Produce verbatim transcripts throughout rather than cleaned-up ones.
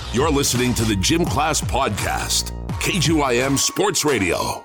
You're listening to the Gym Class Podcast, K G Y M Sports Radio.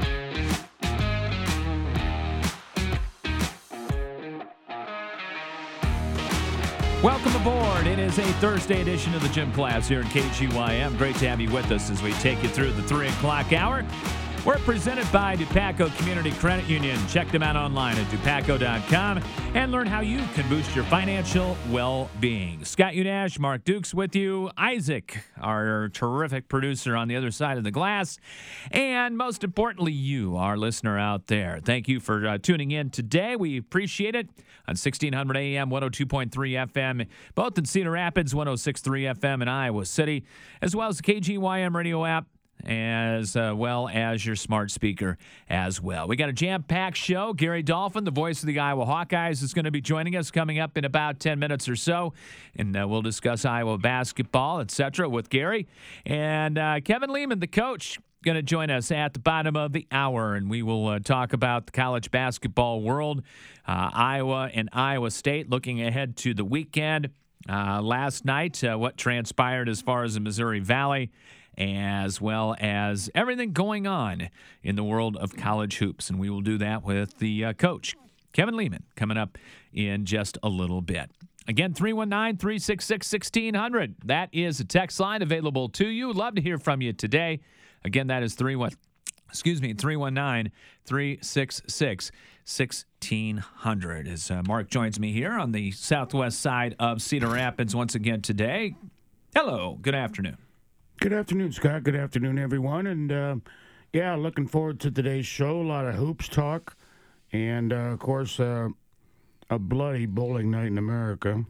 Welcome aboard. It is a Thursday edition of the Gym Class here in K G Y M. Great to have you with us as we take you through the three o'clock hour. We're presented by Dupaco Community Credit Union. Check them out online at dupaco dot com and learn how you can boost your financial well-being. Scott Unash, Mark Dukes with you. Isaac, our terrific producer on the other side of the glass. And most importantly, you, our listener out there. Thank you for uh, tuning in today. We appreciate it on sixteen hundred A M, one oh two point three F M, both in Cedar Rapids, one oh six point three F M in Iowa City, as well as the K G Y M radio app, as uh, well as your smart speaker as well. We got a jam-packed show. Gary Dolphin, the voice of the Iowa Hawkeyes, is going to be joining us coming up in about ten minutes or so, and uh, we'll discuss Iowa basketball, et cetera, with Gary. And uh, Kevin Lehman, the coach, going to join us at the bottom of the hour, and we will uh, talk about the college basketball world, uh, Iowa and Iowa State, looking ahead to the weekend. Uh, last night, uh, what transpired as far as the Missouri Valley, as well as everything going on in the world of college hoops. And we will do that with the uh, coach, Kevin Lehman, coming up in just a little bit. Again, three one nine, three six six, one six zero zero. That is a text line available to you. Love to hear from you today. Again, that is three one, excuse me, three one nine, three six six, one six zero zero. As uh, Mark joins me here on the southwest side of Cedar Rapids once again today. Hello, good afternoon. Good afternoon, Scott. Good afternoon, everyone. And, uh, yeah, looking forward to today's show. A lot of hoops talk. And, uh, of course, uh, a bloody bowling night in America.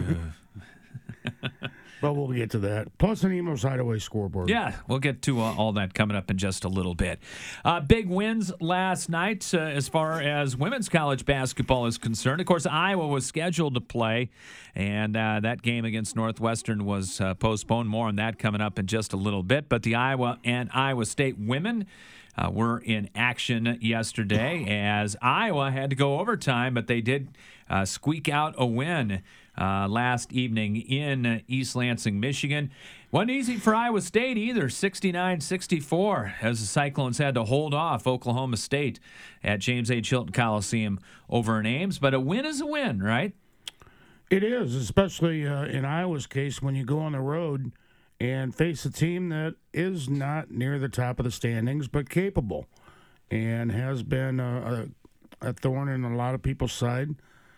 But we'll get to that. Plus an Emos Hideaway scoreboard. Yeah, we'll get to uh, all that coming up in just a little bit. Uh, big wins last night uh, as far as women's college basketball is concerned. Of course, Iowa was scheduled to play, and uh, that game against Northwestern was uh, postponed. More on that coming up in just a little bit. But the Iowa and Iowa State women uh, were in action yesterday as Iowa had to go overtime, but they did uh, squeak out a win Uh, last evening in East Lansing, Michigan. Wasn't easy for Iowa State either, sixty-nine sixty-four, as the Cyclones had to hold off Oklahoma State at James H. Hilton Coliseum over in Ames. But a win is a win, right? It is, especially uh, in Iowa's case when you go on the road and face a team that is not near the top of the standings but capable and has been a, a, a thorn in a lot of people's side.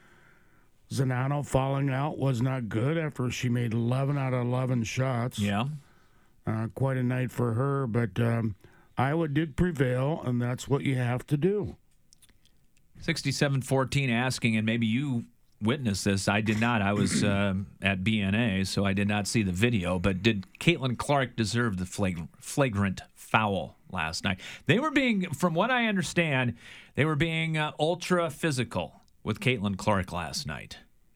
Zanano falling out was not good after she made eleven out of eleven shots. Yeah. Uh, quite a night for her, but um, Iowa did prevail, and that's what you have to do. sixty-seven fourteen asking, and maybe you witnessed this. I did not. I was uh, at B N A, so I did not see the video, but did Caitlin Clark deserve the flag- flagrant foul last night? They were being, from what I understand, they were being uh, ultra physical with Caitlin Clark last night.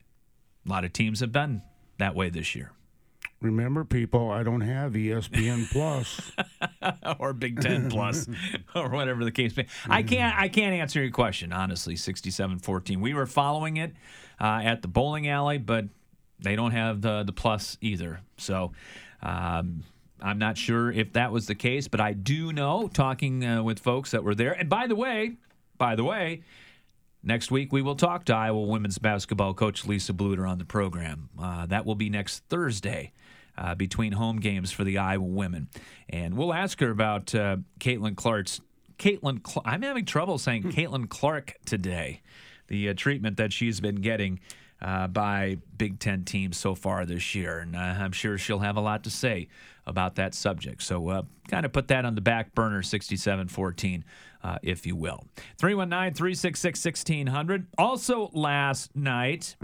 A lot of teams have been that way this year. Remember, people, I don't have E S P N Plus or Big Ten Plus, or whatever the case may be. I can't. I can't answer your question honestly. sixty-seven fourteen. We were following it uh, at the bowling alley, but they don't have the the plus either. So. Um, I'm not sure if that was the case, but I do know, talking uh, with folks that were there. And by the way, by the way. Next week, we will talk to Iowa women's basketball coach Lisa Bluter on the program. Uh, that will be next Thursday uh, between home games for the Iowa women. And we'll ask her about uh, Caitlin Clark's Caitlin. Cl- I'm having trouble saying Caitlin Clark today. The uh, treatment that she's been getting uh, by Big Ten teams so far this year. And uh, I'm sure she'll have a lot to say about that subject. So uh, kind of put that on the back burner, sixty-seven fourteen. Uh, if you will. three one nine, three six six, one six zero zero. Also last night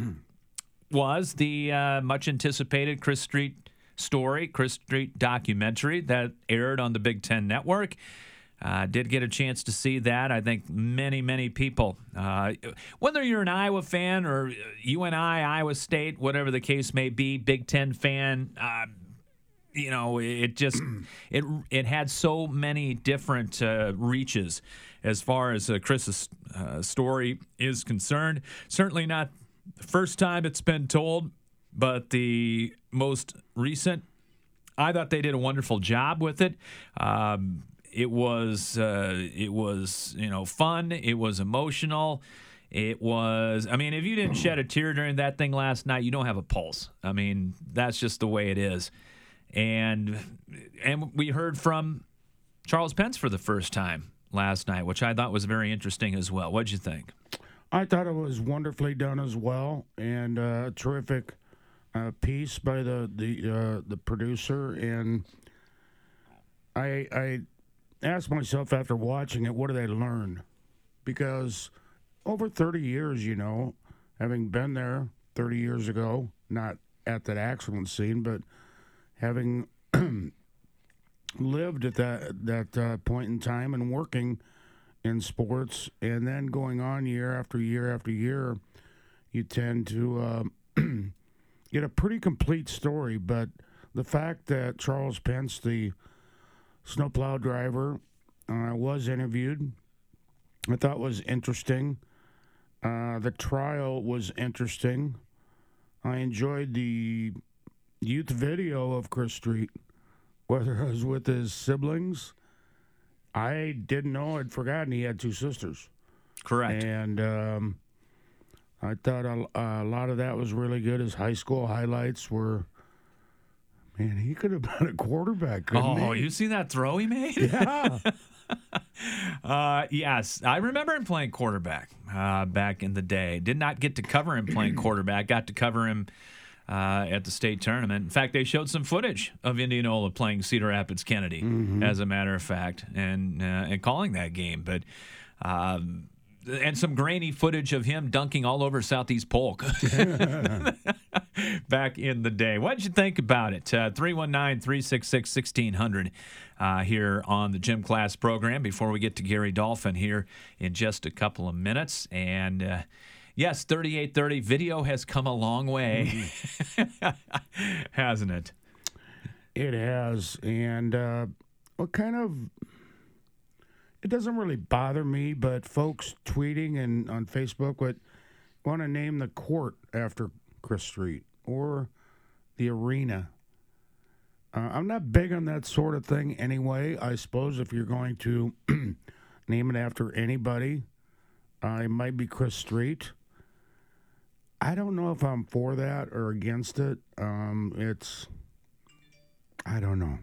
was the uh, much-anticipated Chris Street story, Chris Street documentary that aired on the Big Ten Network. Uh, did get a chance to see that. I think many, many people, uh, whether you're an Iowa fan or U N I, Iowa State, whatever the case may be, Big Ten fan, uh, you know, it just it it had so many different uh, reaches as far as uh, Chris's uh, story is concerned. Certainly not the first time it's been told, but the most recent I thought they did a wonderful job with it. Um, it was uh, it was you know fun. It was emotional. It was. I mean, if you didn't shed a tear during that thing last night, you don't have a pulse. I mean, that's just the way it is. And and we heard from Charles Pence for the first time last night, which I thought was very interesting as well. What'd you think? I thought it was wonderfully done as well, and uh, a terrific uh, piece by the the uh, the producer. And I I asked myself after watching it, what did I learn? Because over thirty years, you know, having been there thirty years ago, not at that accident scene, but having lived at that that uh, point in time and working in sports, and then going on year after year after year, you tend to uh, get a pretty complete story. But the fact that Charles Pence, the snowplow driver, uh, was interviewed, I thought was interesting. Uh, the trial was interesting. I enjoyed the youth video of Chris Street, whether it was with his siblings. I didn't know, I'd forgotten he had two sisters. Correct. And um, I thought a, a lot of that was really good. His high school highlights were, man, he could have been a quarterback, couldn't Oh, he? you see that throw he made? Yeah. uh, yes, I remember him playing quarterback uh, back in the day. Did not get to cover him playing quarterback. Got to cover him uh, at the state tournament. In fact, they showed some footage of Indianola playing Cedar Rapids Kennedy, mm-hmm. as a matter of fact, and uh, and calling that game. But um, and some grainy footage of him dunking all over Southeast Polk back in the day. What did you think about it? Uh, three one nine, three six six, one six zero zero uh, here on the Gym Class program before we get to Gary Dolphin here in just a couple of minutes. And uh, yes, thirty-eight thirty video has come a long way, hasn't it? It has. And uh, what kind of... It doesn't really bother me, but folks tweeting and on Facebook would want to name the court after Chris Street or the arena. Uh, I'm not big on that sort of thing anyway. I suppose if you're going to name it after anybody, uh, it might be Chris Street. I don't know if I'm for that or against it. Um, it's, I don't know.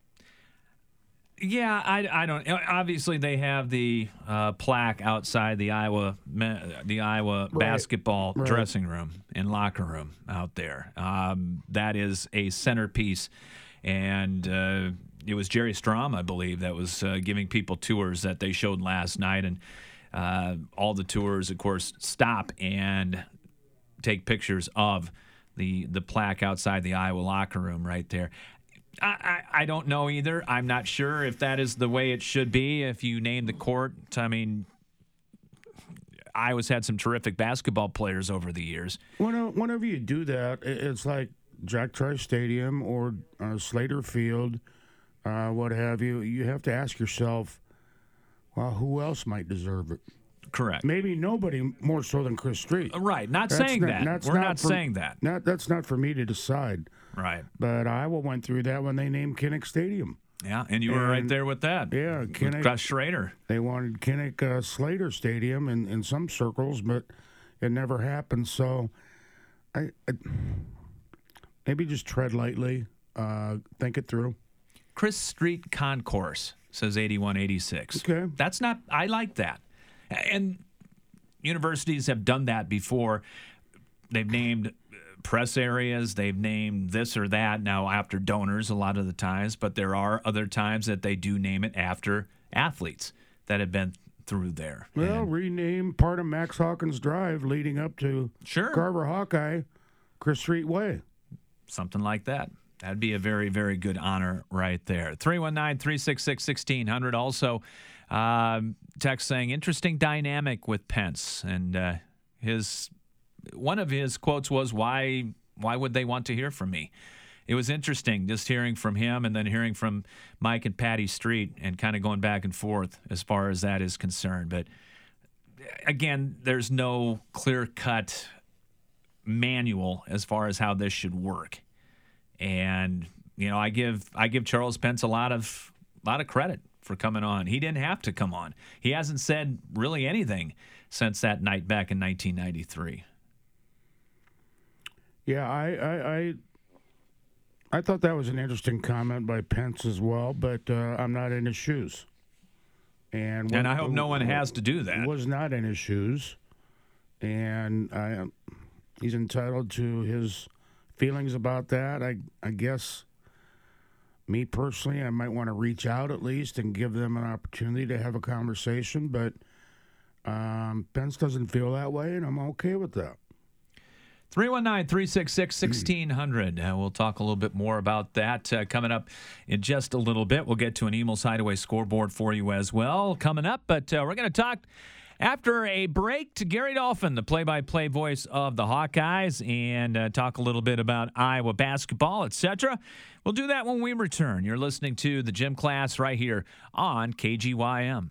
Yeah, I, I don't. Obviously, they have the uh, plaque outside the Iowa the Iowa right. basketball right. dressing room and locker room out there. Um, that is a centerpiece, and uh, it was Jerry Strom, I believe, that was uh, giving people tours that they showed last night, and uh, all the tours, of course, stop and take pictures of the the plaque outside the Iowa locker room right there. I, I, I don't know either. I'm not sure if that is the way it should be. If you name the court, I mean, Iowa's had some terrific basketball players over the years. Whenever you do that, it's like Jack Trice Stadium or uh, Slater Field, uh, what have you. You have to ask yourself, well, who else might deserve it? Correct. Maybe nobody more so than Chris Street. Right. Not that's saying not, that. We're not not for, saying that. Not, that's not for me to decide. Right. But Iowa went through that when they named Kinnick Stadium. Yeah, and you were and, right there with that. Yeah, Kinnick. Gus Schrader. They wanted Kinnick uh, Slater Stadium in, in some circles, but it never happened. So I, I maybe just tread lightly, uh, think it through. Chris Street Concourse, says eighty-one eighty-six. Okay. That's not, I like that. And universities have done that before. They've named press areas, they've named this or that now after donors a lot of the times, but there are other times that they do name it after athletes that have been through there. Well, and rename part of Max Hawkins Drive leading up to sure. Carver Hawkeye, Chris Street Way. Something like that. That'd be a very, very good honor right there. three one nine, three six six, one six zero zero. Also, um, text saying, interesting dynamic with Pence. And uh, his one of his quotes was, why why would they want to hear from me? It was interesting just hearing from him and then hearing from Mike and Patty Street and kind of going back and forth as far as that is concerned. But again, there's no clear-cut manual as far as how this should work. And you know, I give I give Charles Pence a lot of a lot of credit for coming on. He didn't have to come on. He hasn't said really anything since that night back in nineteen ninety-three. Yeah, I, I, I, I thought that was an interesting comment by Pence as well, but uh, I'm not in his shoes. And, and I hope no one has to do that. Was not in his shoes, and I, he's entitled to his feelings about that. I, I guess, me personally, I might want to reach out at least and give them an opportunity to have a conversation, but um, Pence doesn't feel that way, and I'm okay with that. three one nine, three six six, one six zero zero. Uh, we'll talk a little bit more about that uh, coming up in just a little bit. We'll get to an Emil's Hideaway scoreboard for you as well coming up. But uh, we're going to talk after a break to Gary Dolphin, the play-by-play voice of the Hawkeyes, and uh, talk a little bit about Iowa basketball, et cetera. We'll do that when we return. You're listening to the Gym Class right here on K G Y M.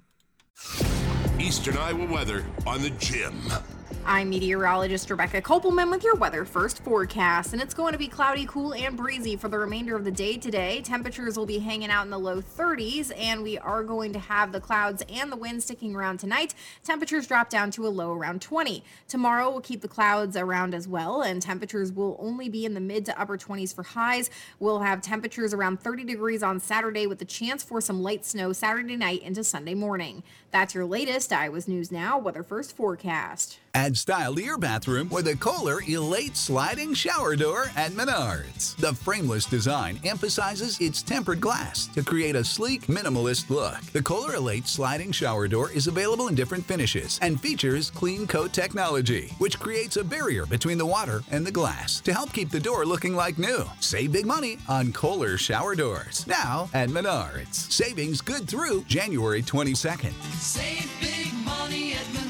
Eastern Iowa weather on the Gym. I'm meteorologist Rebecca Kopelman with your weather first forecast, and it's going to be cloudy, cool, and breezy for the remainder of the day today. Temperatures will be hanging out in the low thirties, and we are going to have the clouds and the wind sticking around tonight. Temperatures drop down to a low around twenty. Tomorrow we'll keep the clouds around as well, and temperatures will only be in the mid to upper twenties for highs. We'll have temperatures around thirty degrees on Saturday with the chance for some light snow Saturday night into Sunday morning. That's your latest Iowa's News Now weather first forecast. Add style to your bathroom with a Kohler Elate sliding shower door at Menards. The frameless design emphasizes its tempered glass to create a sleek, minimalist look. The Kohler Elate sliding shower door is available in different finishes and features Clean Coat technology, which creates a barrier between the water and the glass to help keep the door looking like new. Save big money on Kohler shower doors. Now at Menards. Savings good through January twenty-second. Save big money at Menards.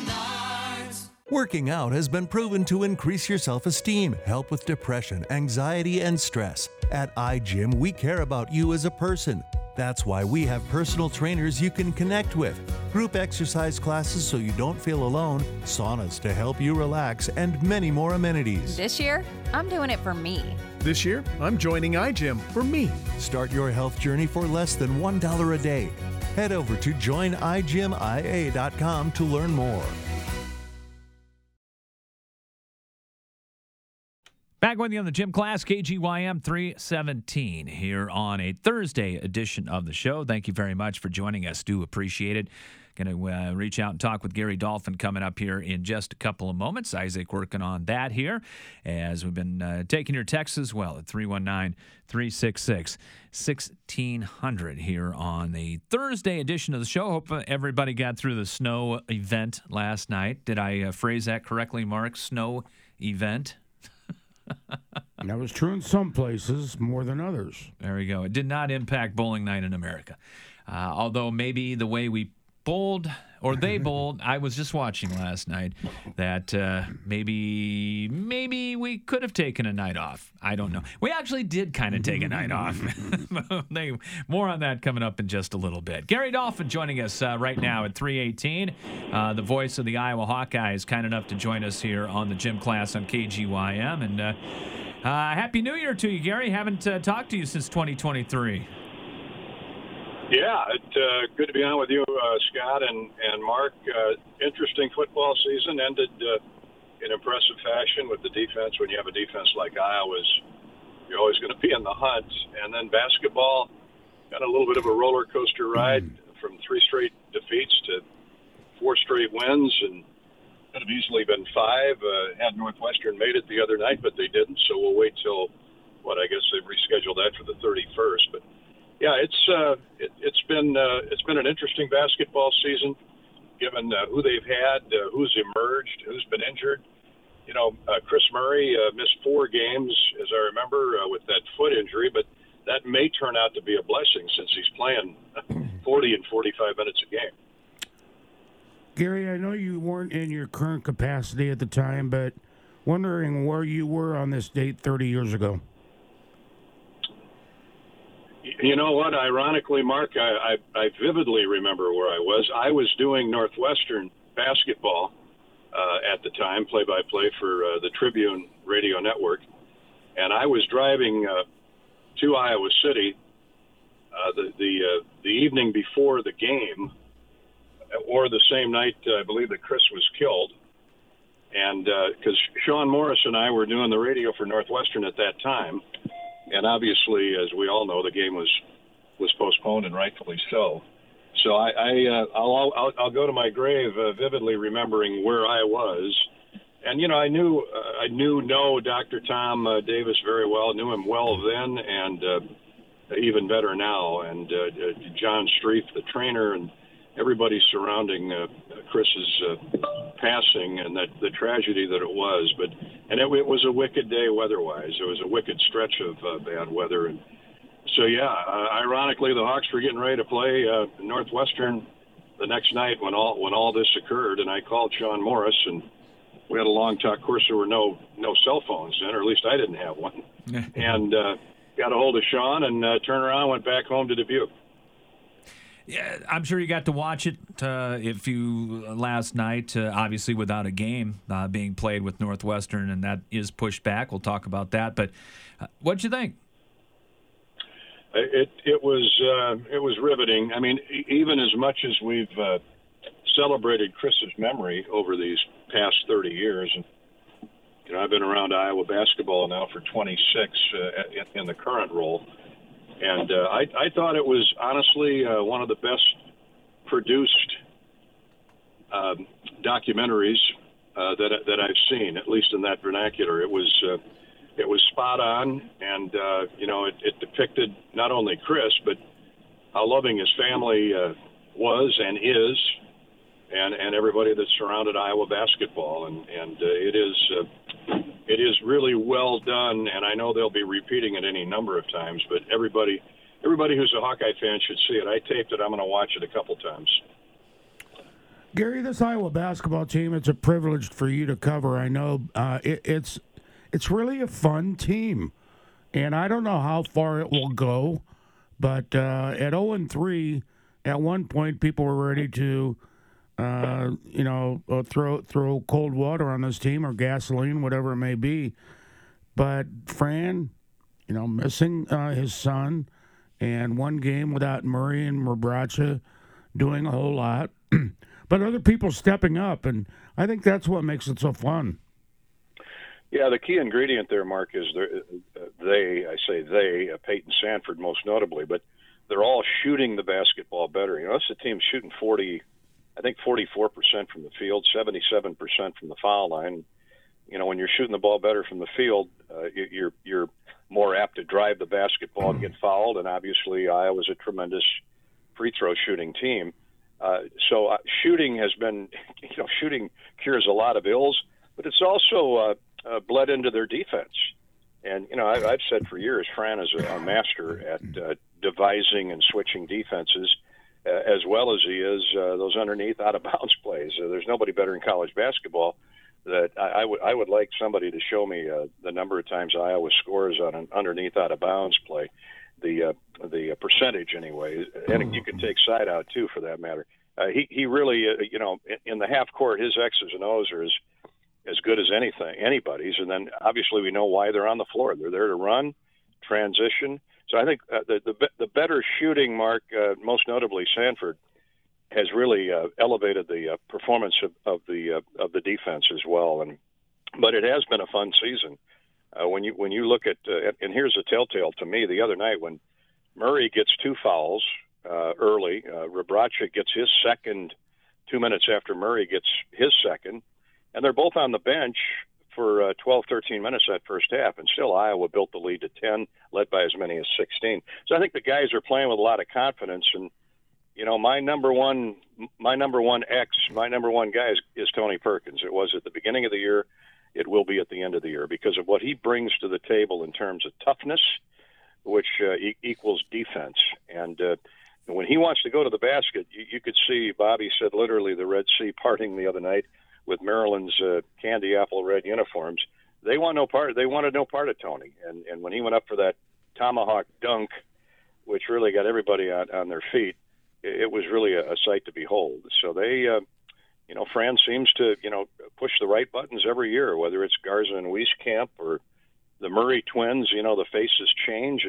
Working out has been proven to increase your self-esteem, help with depression, anxiety, and stress. At iGym, we care about you as a person. That's why we have personal trainers you can connect with, group exercise classes so you don't feel alone, saunas to help you relax, and many more amenities. This year, I'm doing it for me. This year, I'm joining iGym for me. Start your health journey for less than one dollar a day. Head over to join i gym i a dot com to learn more. Back with you on the Gym Class, K G Y M three seventeen here on a Thursday edition of the show. Thank you very much for joining us. Do appreciate it. Going to uh, reach out and talk with Gary Dolphin coming up here in just a couple of moments. Isaac working on that here as we've been uh, taking your texts as well at three one nine, three six six, one six zero zero here on the Thursday edition of the show. Hope everybody got through the snow event last night. Did I uh, phrase that correctly, Mark? Snow event? That was true in some places more than others. There we go. It did not impact bowling night in America. Uh, although maybe the way we bowled, or they bowled, I was just watching last night, that uh, maybe maybe we could have taken a night off. I don't know. We actually did kind of take a night off. they, more on that coming up in just a little bit. Gary Dolphin joining us uh, right now at three eighteen. Uh, the voice of the Iowa Hawkeyes, kind enough to join us here on the Gym Class on K G Y M. And uh, uh, Happy New Year to you, Gary. Haven't uh, talked to you since twenty twenty-three. Yeah, it's uh, good to be on with you, uh, Scott and, and Mark. Uh, interesting football season, ended uh, in impressive fashion with the defense. When you have a defense like Iowa's, you're always going to be in the hunt. And then basketball got a little bit of a roller coaster ride from three straight defeats to four straight wins, and could have easily been five. Uh, had Northwestern made it the other night, but they didn't. So we'll wait till, what, I guess they've rescheduled that for the thirty-first. But yeah, it's uh, it, it's been uh, it's been an interesting basketball season, given uh, who they've had, uh, who's emerged, who's been injured. You know, uh, Chris Murray uh, missed four games, as I remember, uh, with that foot injury, but that may turn out to be a blessing since he's playing forty and forty-five minutes a game. Gary, I know you weren't in your current capacity at the time, but wondering where you were on this date thirty years ago. You know what? Ironically, Mark, I, I, I vividly remember where I was. I was doing Northwestern basketball uh, at the time, play-by-play for uh, the Tribune Radio Network, and I was driving uh, to Iowa City uh, the the, uh, the evening before the game, or the same night, uh, I believe, that Chris was killed. And because uh, Sean Morris and I were doing the radio for Northwestern at that time, and obviously, as we all know, the game was was postponed, and rightfully so. So I, I uh, I'll, I'll I'll go to my grave uh, vividly remembering where I was, and you know I knew uh, I knew no Doctor Tom uh, Davis very well, knew him well then, and uh, even better now, and uh, John Streif, the trainer, and everybody surrounding uh, Chris's uh, passing, and that the tragedy that it was. But and it, it was a wicked day weather-wise. It was a wicked stretch of uh, bad weather, and so yeah. Uh, ironically, the Hawks were getting ready to play uh, Northwestern the next night when all when all this occurred, and I called Sean Morris, and we had a long talk. Of course, there were no no cell phones then, or at least I didn't have one, and uh, got a hold of Sean and uh, turned around, and went back home to Dubuque. Yeah, I'm sure you got to watch it uh, if you last night, uh, obviously without a game uh, being played with Northwestern, and that is pushed back. We'll talk about that. But uh, what'd you think? It it was uh, it was riveting. I mean, even as much as we've uh, celebrated Chris's memory over these past thirty years, and you know, I've been around Iowa basketball now for twenty-six uh, in, in the current role. And uh, I, I thought it was honestly uh, one of the best produced um, documentaries uh, that that I've seen, at least in that vernacular. It was uh, it was spot on, and uh, you know, it, it depicted not only Chris, but how loving his family uh, was and is, and and everybody that surrounded Iowa basketball, and and uh, it is. Uh, It is really well done, and I know they'll be repeating it any number of times, but everybody everybody who's a Hawkeye fan should see it. I taped it. I'm going to watch it a couple times. Gary, this Iowa basketball team, it's a privilege for you to cover. I know uh, it, it's it's really a fun team, and I don't know how far it will go, but uh, at oh and three, at one point, people were ready to Uh, you know, uh, throw throw cold water on this team or gasoline, whatever it may be. But Fran, you know, missing uh, his son, and one game without Murray and Rebraca doing a whole lot, but other people stepping up, and I think that's what makes it so fun. Yeah, the key ingredient there, Mark, is they, I say they, uh, Peyton Sanford most notably, but they're all shooting the basketball better. You know, this is a team shooting forty. I think forty-four percent from the field, seventy-seven percent from the foul line. You know, when you're shooting the ball better from the field, uh, you're you're more apt to drive the basketball and get fouled. And obviously, Iowa's a tremendous free throw shooting team. Uh, so uh, shooting has been, you know, shooting cures a lot of ills, but it's also uh, uh, bled into their defense. And you know, I, I've said for years, Fran is a, a master at uh, devising and switching defenses. Uh, as well as he is uh, those underneath out-of-bounds plays. Uh, there's nobody better in college basketball. That I, I would I would like somebody to show me uh, the number of times Iowa scores on an underneath out-of-bounds play, the uh, the percentage anyway, and you can take side out too for that matter. Uh, he he really uh, you know in, in the half court his X's and O's are as as good as anything anybody's, and then obviously we know why they're on the floor. They're there to run, transition. So I think uh, the, the the better shooting, Mark, uh, most notably Sanford, has really uh, elevated the uh, performance of, of the uh, of the defense as well. And but it has been a fun season. Uh, when you when you look at uh, and here's a telltale to me the other night when Murray gets two fouls uh, early, uh, Rebraca gets his second two minutes after Murray gets his second, and they're both on the bench for uh, twelve, thirteen minutes that first half, and still Iowa built the lead to ten, led by as many as sixteen. So I think the guys are playing with a lot of confidence, and you know, my number one, my number one X, my number one guy is, is Tony Perkins. It was at the beginning of the year, it will be at the end of the year because of what he brings to the table in terms of toughness, which uh, e- equals defense. And uh, when he wants to go to the basket, you, you could see Bobby said literally the Red Sea parting the other night with Maryland's uh, candy apple red uniforms. They want no part. They wanted no part of Tony. And and when he went up for that tomahawk dunk, which really got everybody on, on their feet, it, it was really a, a sight to behold. So they, uh, you know, Fran seems to, you know, push the right buttons every year, whether it's Garza and Wieskamp or the Murray twins. You know, the faces change, and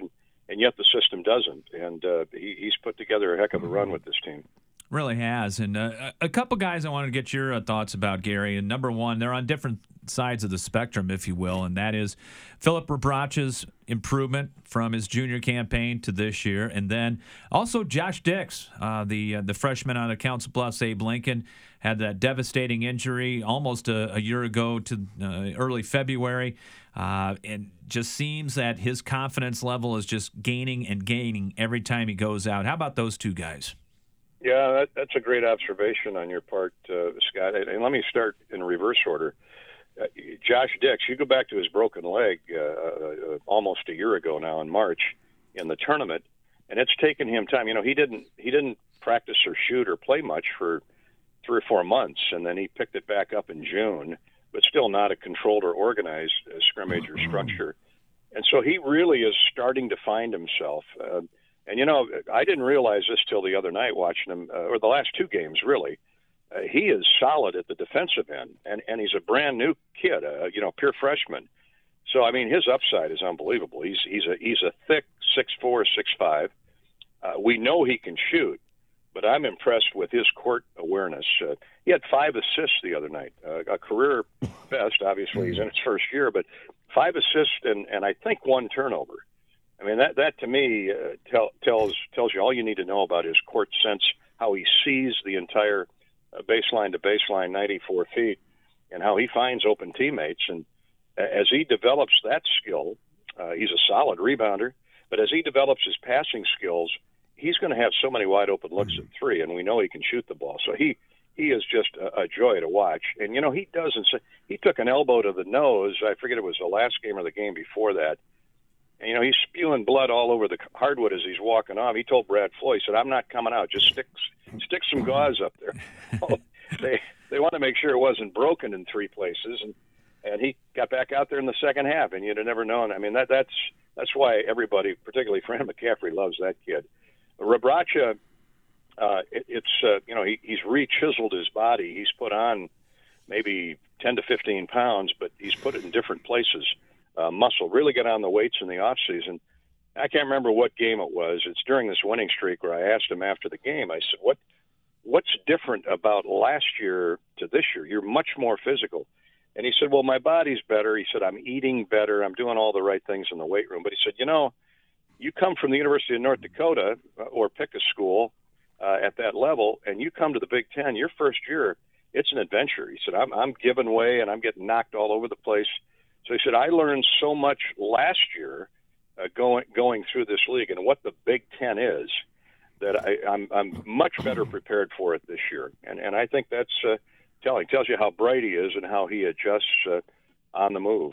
and yet the system doesn't. And uh, he, he's put together a heck of a run with this team. Really has. And uh, a couple guys I wanted to get your uh, thoughts about, Gary. And number one, they're on different sides of the spectrum, if you will, and that is Philip Rebrace's improvement from his junior campaign to this year, and then also Josh Dix, uh, the uh, the freshman out of Council Bluffs, Abe Lincoln, had that devastating injury almost a, a year ago to uh, early February, uh, and just seems that his confidence level is just gaining and gaining every time he goes out. How about those two guys? Yeah, that, that's a great observation on your part, uh, Scott. And let me start in reverse order. Uh, Josh Dix, you go back to his broken leg uh, uh, almost a year ago now in March in the tournament, and it's taken him time. You know, he didn't he didn't practice or shoot or play much for three or four months, and then he picked it back up in June, but still not a controlled or organized uh, scrimmage or structure. And so he really is starting to find himself. Uh, and, you know, I didn't realize this till the other night watching him, uh, or the last two games, really. Uh, he is solid at the defensive end, and, and he's a brand-new kid, uh, you know, pure freshman. So, I mean, his upside is unbelievable. He's he's a he's a thick six four, six five. Uh, we know he can shoot, but I'm impressed with his court awareness. Uh, he had five assists the other night, uh, a career best. Obviously, he's in his first year, but five assists and, and I think one turnover. I mean, that that to me uh, tell, tells tells you all you need to know about his court sense, how he sees the entire uh, baseline to baseline, ninety-four feet, and how he finds open teammates. And as he develops that skill, uh, he's a solid rebounder. But as he develops his passing skills, he's going to have so many wide open looks at three, and we know he can shoot the ball. So he he is just a, a joy to watch. And you know, he doesn't. He took an elbow to the nose. I forget it was the last game or the game before that. And, you know, he's spewing blood all over the hardwood as he's walking off. He told Brad Floyd, he said, "I'm not coming out. Just stick stick some gauze up there." Well, they they want to make sure it wasn't broken in three places, and and he got back out there in the second half, and you'd have never known. I mean, that that's that's why everybody, particularly Fran McCaffrey, loves that kid. Rebrace, uh, it, it's uh, you know he, he's re-chiseled his body. He's put on maybe ten to fifteen pounds, but he's put it in different places. Uh, muscle, really got on the weights in the off season. I can't remember what game it was. It's during this winning streak where I asked him after the game. I said, "What what's different about last year to this year? You're much more physical." And he said, "Well, my body's better." He said, "I'm eating better. I'm doing all the right things in the weight room." But he said, "You know, you come from the University of North Dakota or pick a school uh, at that level, and you come to the Big Ten, your first year, it's an adventure." He said, I'm, I'm giving way and I'm getting knocked all over the place. So he said, "I learned so much last year uh, going going through this league and what the Big Ten is that I, I'm, I'm much better prepared for it this year." And, and I think that's uh, telling. Tells you how bright he is and how he adjusts uh, on the move.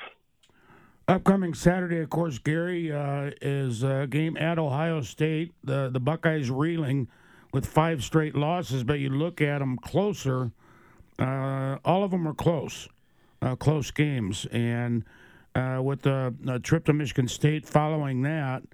Upcoming Saturday, of course, Gary, uh, is a game at Ohio State. The the Buckeyes reeling with five straight losses, but you look at them closer, uh, all of them are close, uh, close games. And uh, with the uh, trip to Michigan State following that,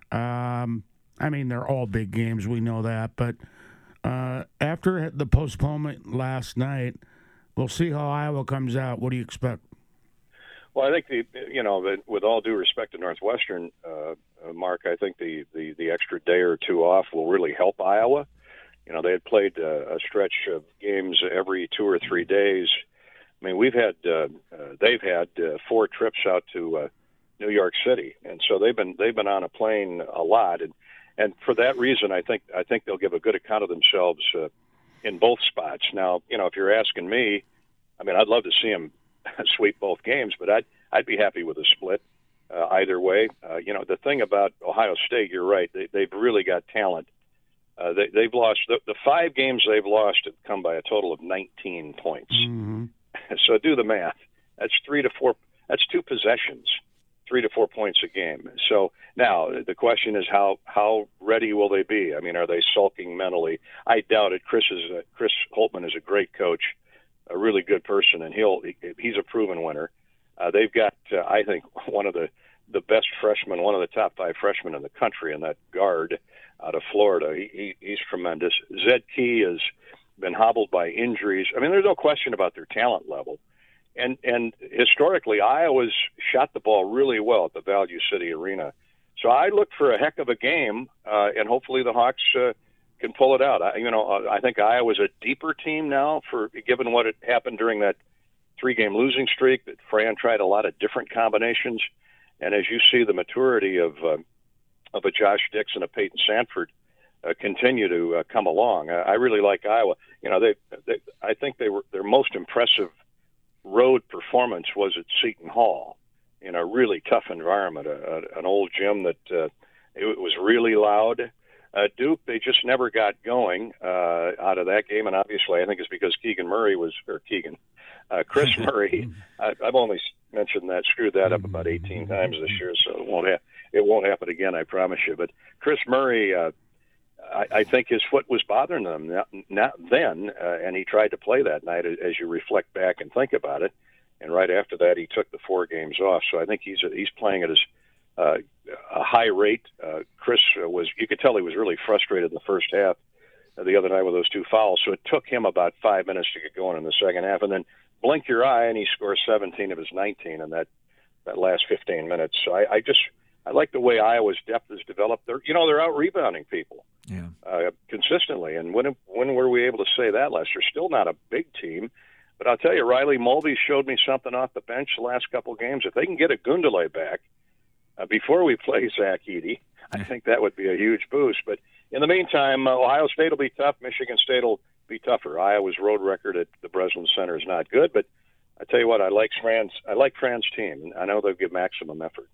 um, I mean, they're all big games, we know that. But uh, after the postponement last night, we'll see how Iowa comes out. What do you expect? Well, I think the you know, the, with all due respect to Northwestern, uh, uh, Mark, I think the, the, the extra day or two off will really help Iowa. You know, they had played uh, a stretch of games every two or three days. I mean, we've had uh, uh, they've had uh, four trips out to uh, New York City, and so they've been they've been on a plane a lot, and and for that reason, I think I think they'll give a good account of themselves uh, in both spots. Now, you know, if you're asking me, I mean, I'd love to see them sweep both games, but I'd I'd be happy with a split uh, either way. Uh, you know, the thing about Ohio State, you're right; they, they've really got talent. Uh, they, they've lost the, the five games they've lost have come by a total of nineteen points. Mm-hmm. So do the math. That's three to four. That's two possessions, three to four points a game. So now the question is how how ready will they be? I mean, are they sulking mentally? I doubt it. Chris is a, Chris Holtman is a great coach, a really good person, and he'll he's a proven winner. Uh, they've got, uh, I think, one of the, the best freshmen, one of the top five freshmen in the country, in that guard out of Florida. He, he he's tremendous. Zed Key has been hobbled by injuries. I mean, there's no question about their talent level. And and historically, Iowa's shot the ball really well at the Value City Arena. So I look for a heck of a game, uh, and hopefully the Hawks uh, can pull it out. I, you know, I think Iowa's a deeper team now, for given what had happened during that three-game losing streak. That Fran tried a lot of different combinations, and as you see the maturity of uh, of a Josh Dix and a Peyton Sanford uh, continue to uh, come along, I, I really like Iowa. You know, they, they I think they were their most impressive road performance was at Seton Hall, in a really tough environment, a, a, an old gym that uh, it was really loud. Uh, Duke, they just never got going uh, out of that game, and obviously I think it's because Keegan Murray was, or Keegan, uh, Chris Murray. I, I've only mentioned that, screwed that up about eighteen times this year, so it won't ha- it won't happen again, I promise you. But Chris Murray, uh, I, I think his foot was bothering them not, not then, uh, and he tried to play that night. As you reflect back and think about it. And right after that, he took the four games off. So I think he's he's playing at his uh, a high rate. Uh, Chris was, you could tell he was really frustrated in the first half uh, the other night with those two fouls. So it took him about five minutes to get going in the second half. And then blink your eye, and he scores seventeen of his nineteen in that, that last fifteen minutes. So I, I just I like the way Iowa's depth has developed. They're, you know, they're out rebounding people yeah. uh, consistently. And when when were we able to say that last year? Still not a big team. But I'll tell you, Riley Mulvey showed me something off the bench the last couple of games. If they can get a Gundele back uh, before we play Zach Edey, I think that would be a huge boost. But in the meantime, uh, Ohio State will be tough. Michigan State will be tougher. Iowa's road record at the Breslin Center is not good. But I tell you what, I like Fran's, I like Fran's team. I know they'll give maximum effort.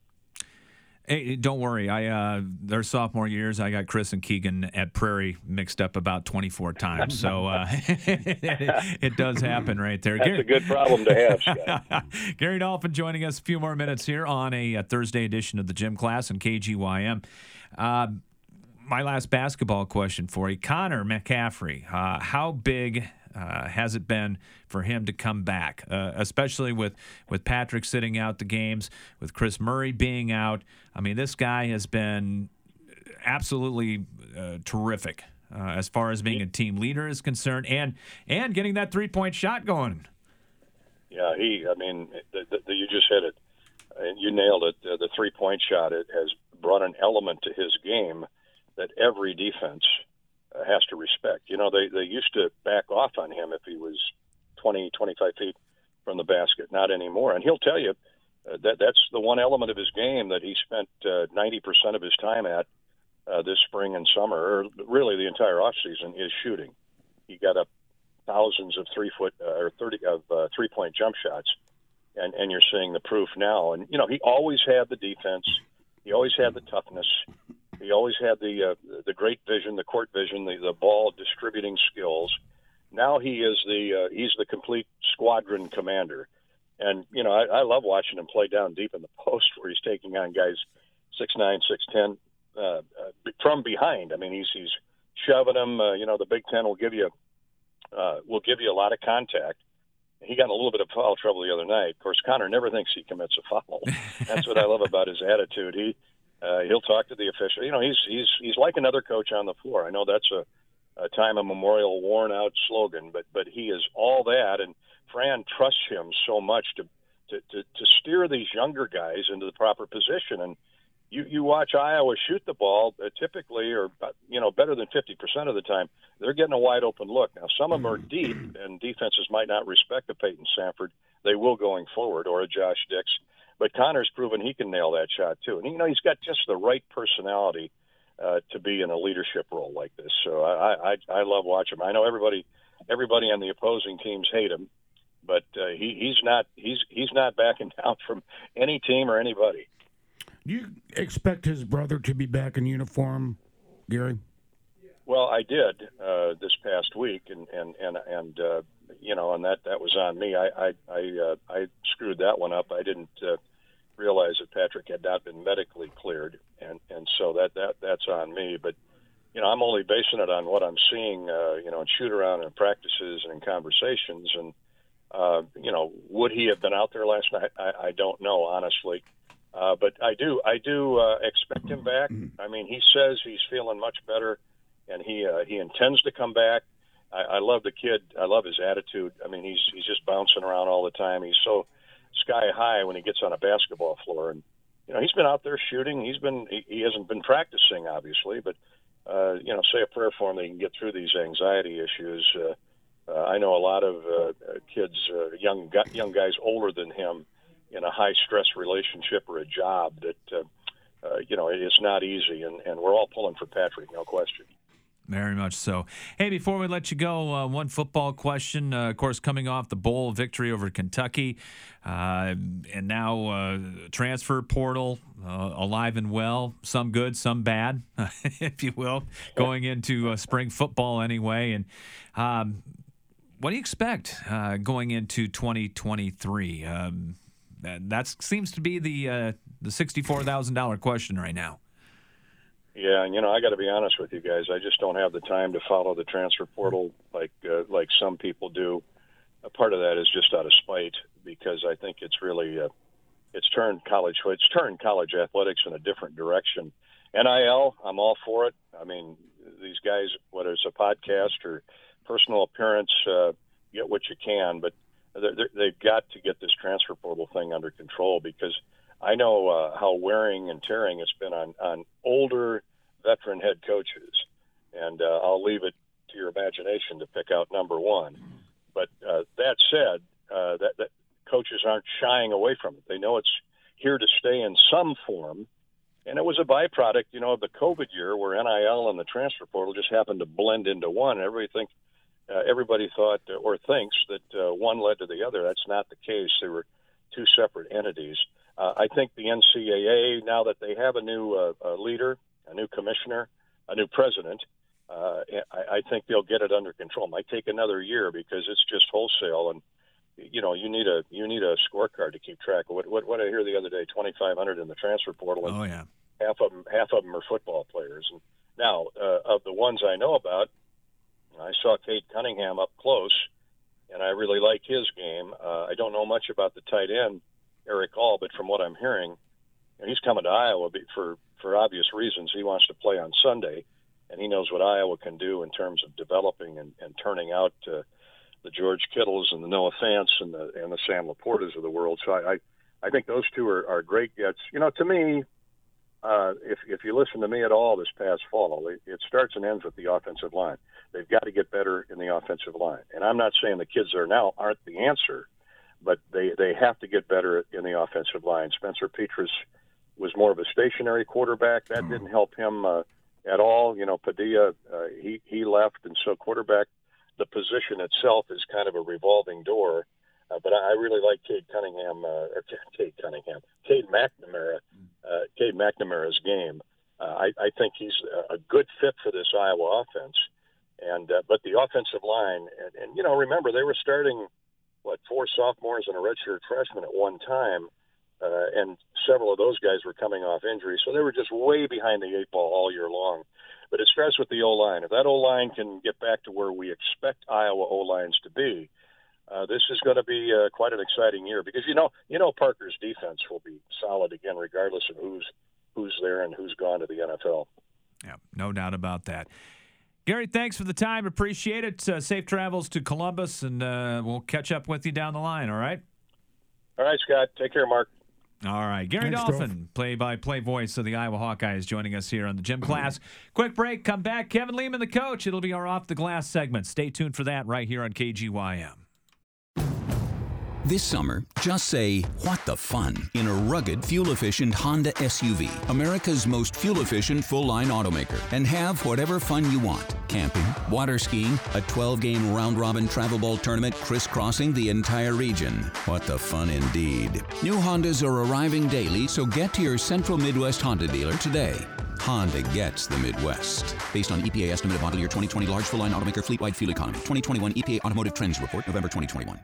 Hey, don't worry. I uh, their sophomore years, I got Chris and Keegan at Prairie mixed up about twenty-four times. So uh, it, it does happen right there. That's Gary, a good problem to have, Scott. Gary Dolphin joining us a few more minutes here on a, a Thursday edition of the Gym Class on K G Y M. Uh, my last basketball question for you, Connor McCaffrey. Uh, how big Uh, has it been for him to come back, uh, especially with, with Patrick sitting out the games, with Chris Murray being out? I mean, this guy has been absolutely uh, terrific uh, as far as being a team leader is concerned, and and getting that three-point shot going. Yeah, he, I mean, the, the, you just hit it. And you nailed it. Uh, the three-point shot, it has brought an element to his game that every defense has to respect. You know, they, they used to back off on him if he was twenty, twenty-five feet from the basket. Not anymore. And he'll tell you uh, that that's the one element of his game that he spent uh, ninety percent of his time at uh, this spring and summer, or really the entire offseason, is shooting. He got up thousands of three-foot uh, or thirty of uh, three-point jump shots, and, and you're seeing the proof now. And, you know, he always had the defense. He always had the toughness. He always had the uh, the great vision, the court vision, the, the ball distributing skills. Now he is the uh, he's the complete squadron commander, and you know I, I love watching him play down deep in the post where he's taking on guys six nine, six ten uh, uh, from behind. I mean he's he's shoving them. Uh, you know the Big Ten will give you uh, will give you a lot of contact. He got in a little bit of foul trouble the other night. Of course, Connor never thinks he commits a foul. That's what I love about his attitude. He Uh, he'll talk to the official. You know, he's he's he's like another coach on the floor. I know that's a, a time immemorial, worn-out slogan, but but he is all that. And Fran trusts him so much to to, to, to steer these younger guys into the proper position. And you, you watch Iowa shoot the ball uh, typically, or you know, better than fifty percent of the time, they're getting a wide open look. Now, some of them are deep, and defenses might not respect a Peyton Sanford. They will going forward, or a Josh Dix. But Connor's proven he can nail that shot, too. And, you know, he's got just the right personality uh, to be in a leadership role like this. So I, I, I love watching him. I know everybody everybody on the opposing teams hate him, but uh, he, he's not he's he's not backing down from any team or anybody. Do you expect his brother to be back in uniform, Gary? Well, I did uh, this past week, and and and, and uh, you know, and that, that was on me. I I I, uh, I screwed that one up. I didn't uh, realize that Patrick had not been medically cleared, and, and so that, that that's on me. But you know, I'm only basing it on what I'm seeing, uh, you know, in shoot around and practices and in conversations. And uh, you know, would he have been out there last night? I, I don't know, honestly. Uh, but I do I do uh, expect him back. I mean, he says he's feeling much better, and he uh, he intends to come back. I, I love the kid. I love his attitude. I mean, he's he's just bouncing around all the time. He's so sky high when he gets on a basketball floor, and you know, he's been out there shooting. He's been he, he hasn't been practicing, obviously, but uh, you know, say a prayer for him that he can get through these anxiety issues. Uh, uh, I know a lot of uh, kids, uh, young young guys older than him, in a high stress relationship or a job that uh, uh, you know it's not easy, and, and we're all pulling for Patrick, no question. Very much so. Hey, before we let you go, uh, one football question. Uh, of course, coming off the bowl victory over Kentucky, uh, and now uh, transfer portal uh, alive and well. Some good, some bad, if you will, going into uh, spring football anyway. And um, what do you expect uh, going into twenty twenty-three? Um, that, that seems to be the uh, the sixty-four thousand dollars question right now. Yeah, and you know, I got to be honest with you guys. I just don't have the time to follow the transfer portal like uh, like some people do. A part of that is just out of spite, because I think it's really uh, it's turned college it's turned college athletics in a different direction. N I L, I'm all for it. I mean, these guys, whether it's a podcast or personal appearance, uh, get what you can, but they're, they're, they've got to get this transfer portal thing under control, because I know uh, how wearing and tearing it's been on, on older veteran head coaches, and uh, I'll leave it to your imagination to pick out number one. But uh, that said, uh, that, that coaches aren't shying away from it. They know it's here to stay in some form, and it was a byproduct, you know, of the COVID year where N I L and the transfer portal just happened to blend into one. Everybody think, uh, everybody thought uh, or thinks that uh, one led to the other. That's not the case. They were two separate entities. Uh, I think the N C double A, now that they have a new uh, a leader, a new commissioner, a new president, uh, I, I think they'll get it under control. It might take another year because it's just wholesale, and you know you need a you need a scorecard to keep track of what what, what I hear the other day, twenty-five hundred in the transfer portal. And oh yeah, half of them half of them are football players. And now uh, of the ones I know about, I saw Cade Cunningham up close, and I really like his game. Uh, I don't know much about the tight end, Eric All, but from what I'm hearing, and he's coming to Iowa for, for obvious reasons. He wants to play on Sunday, and he knows what Iowa can do in terms of developing and, and turning out uh, the George Kittles and the Noah Fants and the and the Sam Laportas of the world. So I, I, I think those two are, are great gets. You know, to me, uh, if if you listen to me at all this past fall, it, it starts and ends with the offensive line. They've got to get better in the offensive line. And I'm not saying the kids there now aren't the answer, but they, they have to get better in the offensive line. Spencer Petras was more of a stationary quarterback. That didn't help him uh, at all. You know, Padilla, uh, he, he left, and so quarterback, the position itself is kind of a revolving door. Uh, but I, I really like Cade Cunningham, uh, or Cade Cunningham, Cade McNamara, uh, Cade McNamara's game. Uh, I, I think he's a good fit for this Iowa offense. And uh, but the offensive line, and, and, you know, remember, they were starting – what, four sophomores and a redshirt freshman at one time, uh, and several of those guys were coming off injury. So they were just way behind the eight ball all year long. But it starts with the O-line. If that O-line can get back to where we expect Iowa O-lines to be, uh, this is going to be uh, quite an exciting year, because, you know, you know Parker's defense will be solid again regardless of who's who's there and who's gone to the N F L. Yeah, no doubt about that. Gary, thanks for the time. Appreciate it. Uh, safe travels to Columbus, and uh, we'll catch up with you down the line, all right? All right, Scott. Take care, Mark. All right. Gary Thanks, Dolphin, play-by-play voice of the Iowa Hawkeyes, joining us here on the Gym Class. Quick break. Come back. Kevin Lehman, the coach. It'll be our Off the Glass segment. Stay tuned for that right here on K G Y M. This summer, just say, what the fun, in a rugged, fuel-efficient Honda S U V, America's most fuel-efficient full-line automaker, and have whatever fun you want. Camping, water skiing, a twelve-game round-robin travel ball tournament crisscrossing the entire region. What the fun indeed. New Hondas are arriving daily, so get to your Central Midwest Honda dealer today. Honda gets the Midwest. Based on E P A estimate of model year twenty twenty large full-line automaker fleet-wide fuel economy. twenty twenty-one E P A Automotive Trends Report, November twenty twenty-one.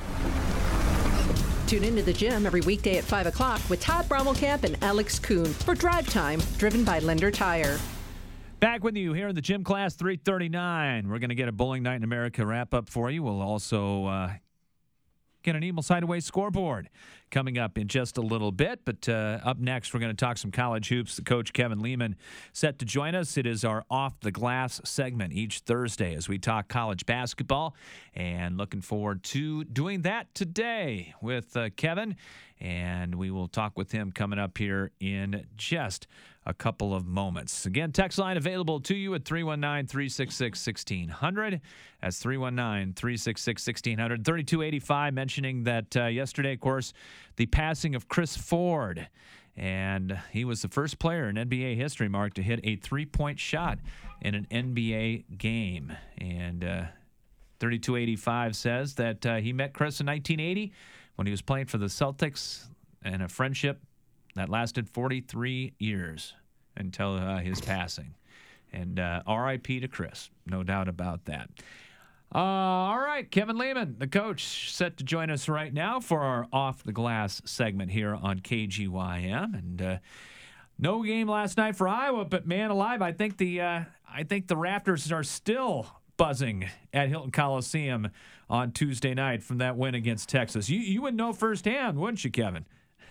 Tune into the gym every weekday at five o'clock with Todd Brommelkamp and Alex Kuhn for Drive Time, driven by Lender Tire. Back with you here in the Gym Class three thirty-nine. We're going to get a Bowling Night in America wrap-up for you. We'll also uh, get an Emil Sideaway scoreboard coming up in just a little bit. But uh, up next, we're going to talk some college hoops. The coach, Kevin Lehman, set to join us. It is our Off the Glass segment each Thursday as we talk college basketball. And looking forward to doing that today with uh, Kevin. And we will talk with him coming up here in just a couple of moments. Again, text line available to you at three one nine, three six six, one six zero zero. That's three one nine, three six six, one six zero zero. thirty-two eighty-five mentioning that uh, yesterday, of course, the passing of Chris Ford. And he was the first player in N B A history, Mark, to hit a three-point shot in an N B A game. And uh, thirty-two eighty-five says that uh, he met Chris in nineteen eighty when he was playing for the Celtics, and a friendship that lasted forty-three years until uh, his passing. And uh, R I P to Chris, no doubt about that. Uh, all right, Kevin Lehman, the coach, set to join us right now for our Off the Glass segment here on K G Y M. And uh, no game last night for Iowa, but man alive, I think the uh, I think the Raptors are still buzzing at Hilton Coliseum on Tuesday night from that win against Texas. You you would know firsthand, wouldn't you, Kevin?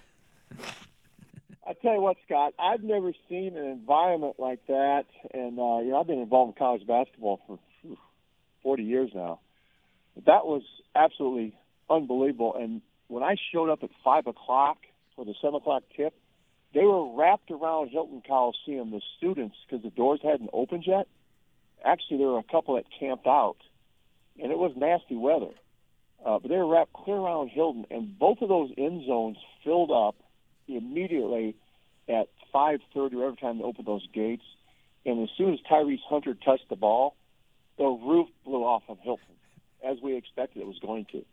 I tell you what, Scott, I've never seen an environment like that, and uh, you know, I've been involved in college basketball for forty years now. That was absolutely unbelievable. And when I showed up at five o'clock for the seven o'clock tip, they were wrapped around Hilton Coliseum, the students, because the doors hadn't opened yet. Actually, there were a couple that camped out, and it was nasty weather. Uh, but they were wrapped clear around Hilton, and both of those end zones filled up immediately at five thirty or every time they opened those gates. And as soon as Tyrese Hunter touched the ball, the roof blew off of Hilton, as we expected it was going to.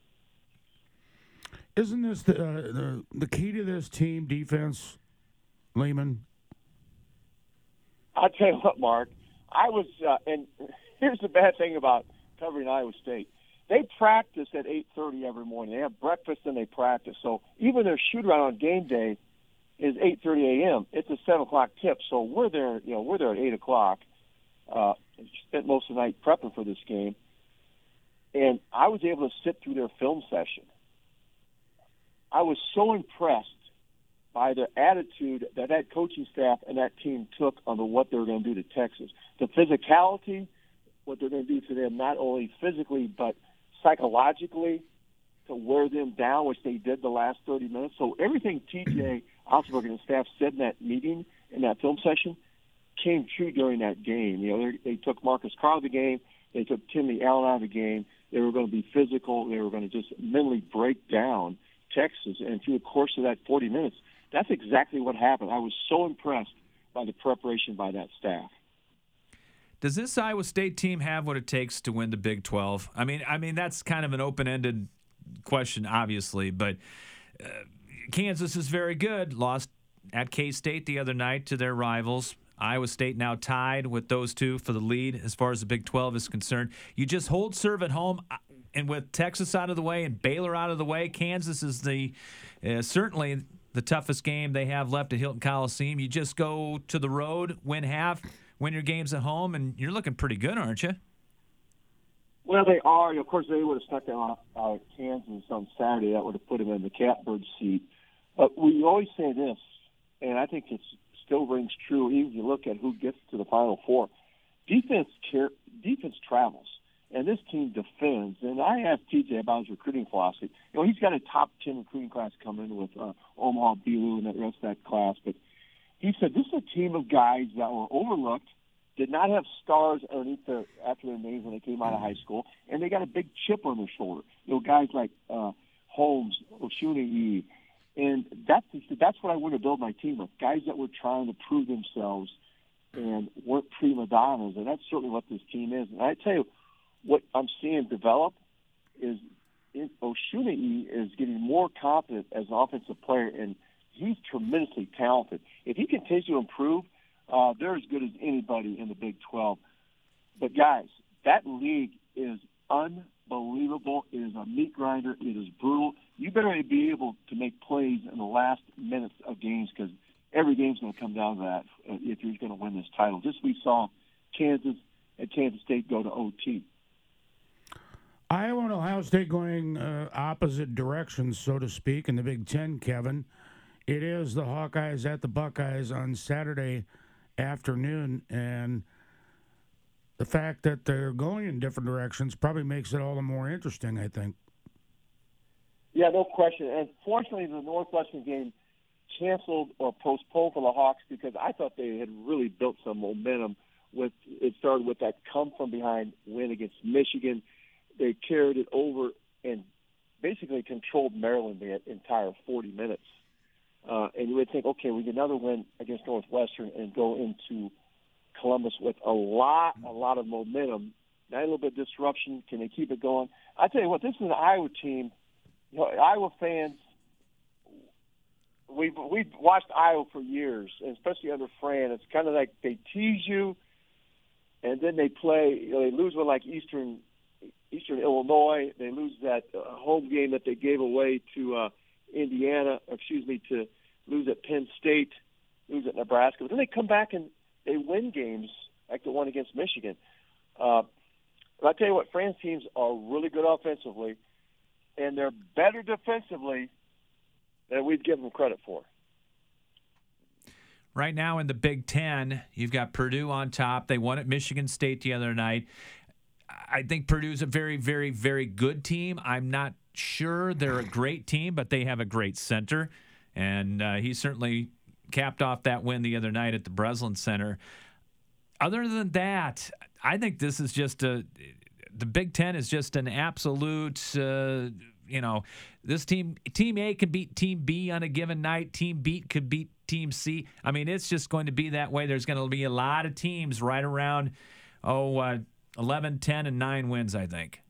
Isn't this the, uh, the, the key to this team defense, Lehman? I'll tell you what, Mark. I was, uh, and here's the bad thing about covering Iowa State. They practice at eight thirty every morning. They have breakfast and they practice. So even their shoot-around on game day is eight thirty a.m. It's a seven o'clock tip. So we're there, you know, we're there at eight o'clock. Uh, spent most of the night prepping for this game. And I was able to sit through their film session. I was so impressed by the attitude that that coaching staff and that team took on the, what they were going to do to Texas. The physicality, what they're going to do to them, not only physically but psychologically, to wear them down, which they did the last thirty minutes. So everything T J Otzelberger and the staff said in that meeting, in that film session, came true during that game. You know, they took Marcus Carr out of the game. They took Timmy Allen out of the game. They were going to be physical. They were going to just mentally break down Texas. And through the course of that forty minutes, that's exactly what happened. I was so impressed by the preparation by that staff. Does this Iowa State team have what it takes to win the Big twelve? I mean, I mean that's kind of an open-ended question, obviously, but uh, Kansas is very good. Lost at K-State the other night to their rivals. Iowa State now tied with those two for the lead as far as the Big twelve is concerned. You just hold serve at home, and with Texas out of the way and Baylor out of the way, Kansas is the uh, certainly the toughest game they have left at Hilton Coliseum. You just go to the road, win half, win your games at home, and you're looking pretty good, aren't you? Well, they are. Of course, they would have stuck out uh, Kansas on Saturday. That would have put them in the catbird seat. But we always say this, and I think it still rings true, even if you look at who gets to the Final Four. Defense care, defense travels, and this team defends. And I asked T J about his recruiting philosophy. You know, he's got a top ten recruiting class coming with uh, Omaha, Bilu, and the rest of that class. But he said this is a team of guys that were overlooked, did not have stars underneath their after their names when they came out of high school, and they got a big chip on their shoulder. You know, guys like uh, Holmes, Oshunei, and that's that's what I want to build my team with. Guys that were trying to prove themselves and weren't prima donnas, and that's certainly what this team is. And I tell you, what I'm seeing develop is Oshunei is getting more confident as an offensive player, and he's tremendously talented. If he continues to improve, uh, they're as good as anybody in the Big twelve. But, guys, that league is unbelievable. It is a meat grinder. It is brutal. You better be able to make plays in the last minutes of games because every game's going to come down to that uh, if you're going to win this title. Just we saw Kansas and Kansas State go to O T. Iowa and Ohio State going uh, opposite directions, so to speak, in the Big Ten, Kevin. It is the Hawkeyes at the Buckeyes on Saturday afternoon, and the fact that they're going in different directions probably makes it all the more interesting, I think. Yeah, no question. And fortunately, the Northwestern game canceled or postponed for the Hawks because I thought they had really built some momentum. With it started with that come-from-behind win against Michigan. They carried it over and basically controlled Maryland the entire forty minutes. Uh, and you would think, okay, we get another win against Northwestern and go into Columbus with a lot, a lot of momentum. Now a little bit of disruption. Can they keep it going? I tell you what, this is an Iowa team. You know, Iowa fans, we've we've watched Iowa for years, and especially under Fran. It's kind of like they tease you, and then they play. You know, they lose with like Eastern Eastern Illinois. They lose that uh, home game that they gave away to uh, Indiana. Excuse me, to lose at Penn State, lose at Nebraska. But then they come back and they win games like the one against Michigan. Uh, but I tell you what, Fran's teams are really good offensively, and they're better defensively than we'd give them credit for. Right now in the Big Ten, you've got Purdue on top. They won at Michigan State the other night. I think Purdue's a very, very, very good team. I'm not sure they're a great team, but they have a great center, and uh, he certainly capped off that win the other night at the Breslin Center. Other than that, I think this is just a the Big Ten is just an absolute, uh, you know, this team, Team A can beat Team B on a given night. Team B could beat Team C. I mean, it's just going to be that way. There's going to be a lot of teams right around, oh, uh, eleven, ten, and nine wins, I think.